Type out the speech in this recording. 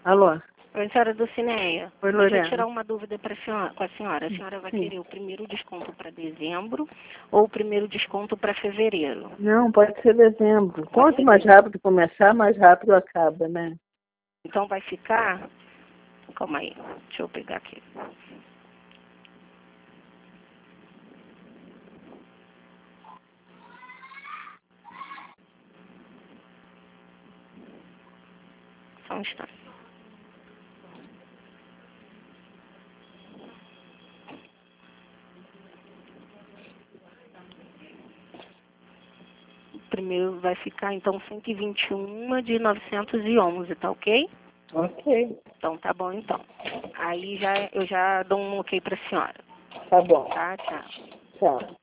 Alô? Oi, senhora Dulcineia. Oi, Deixa Lorena. eu tirar uma dúvida com a senhora. A senhora vai querer o primeiro desconto para dezembro ou o primeiro desconto para fevereiro? Não, pode ser dezembro. Quanto mais rápido começar, mais rápido acaba, né? Então vai ficar... Calma aí, deixa eu pegar aqui. Só um instante. O primeiro vai ficar, então, 121 de 911, tá ok? Ok. Então, tá bom, então. Aí eu já dou um ok pra senhora. Tá bom. Tá, tchau. Tchau.